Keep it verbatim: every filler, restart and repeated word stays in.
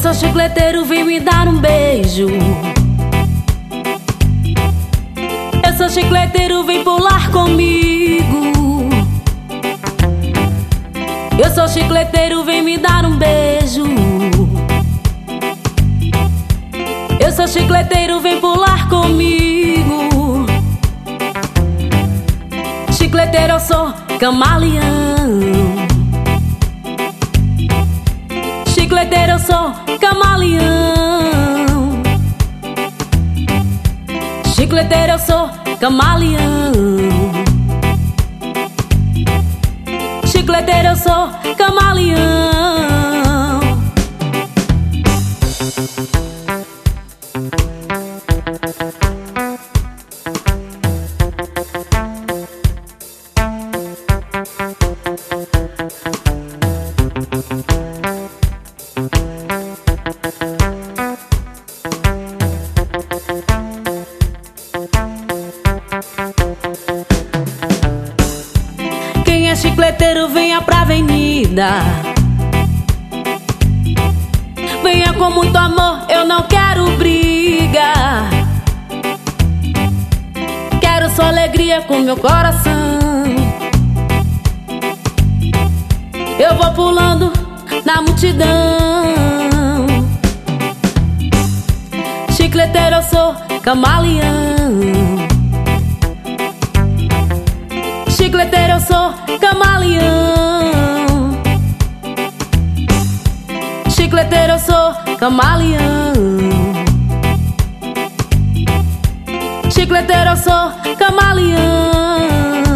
sou chicleteiro, vem me dar um beijo. Eu sou chicleteiro, vem pular comigo. Eu sou chicleteiro, vem me dar um beijo. Eu sou chicleteiro, vem pular comigo. Chicleteiro, eu sou camaleão. Chicleteiro, eu sou camaleão. Chicleteiro, eu sou camaleão. Chicleteiro, eu sou camaleão. Quem é chicleteiro, venha pra avenida. Venha com muito amor, eu não quero briga. Quero sua alegria com meu coração. Eu vou pulando na multidão. Chicleteiro, eu sou camaleão. Chicleteiro, eu sou camaleão. Chicleteiro, eu sou camaleão. Chicleteiro, eu sou camaleão.